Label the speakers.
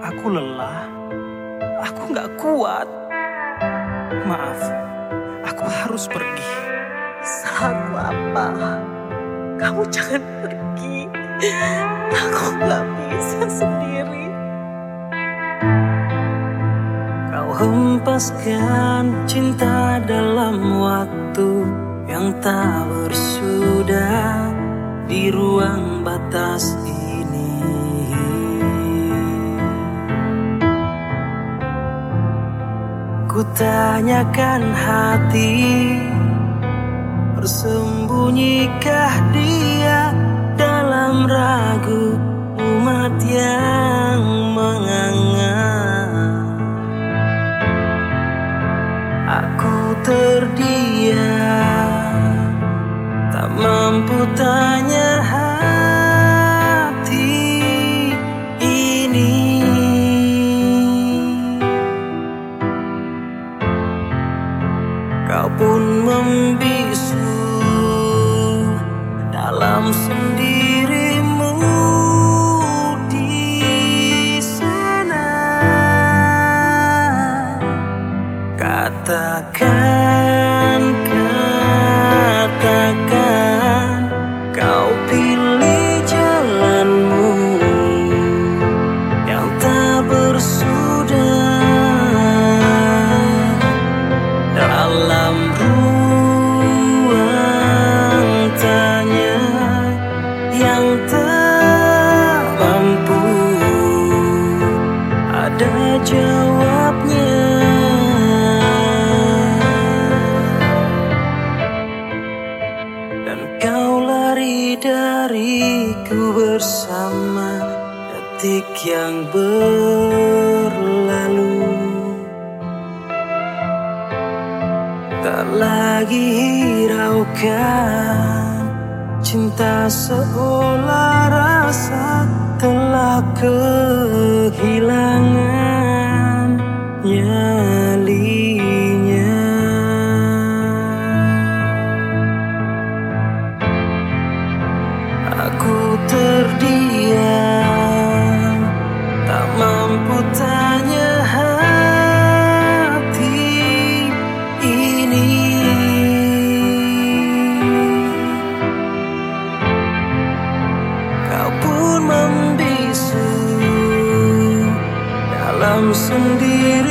Speaker 1: Aku lelah, aku gak kuat. Maaf, aku harus pergi.
Speaker 2: Salahku apa? Kamu jangan pergi. Aku gak bisa sendiri.
Speaker 1: Kau hempaskan cinta dalam waktu yang tak bersudah di ruang batas ini. Kutanyakan hati, bersembunyikkah dia dalam ragu umat yang menganga. Aku terdiam, tak mampu tanya hati ini. Kau pun membisu dalam sendirimu di sana. Katakan, kau pilih jalanmu yang tak bersudah dalam ruang tanya yang tak mampu ada jawabnya. Dan kau lari dariku bersama detik yang berlalu. Tak lagi hiraukan cinta, seolah rasa telah kehilangan nyalinya. Aku terdiam, tak mampu tanya hati ini. Kau pun membisu dalam sendiri.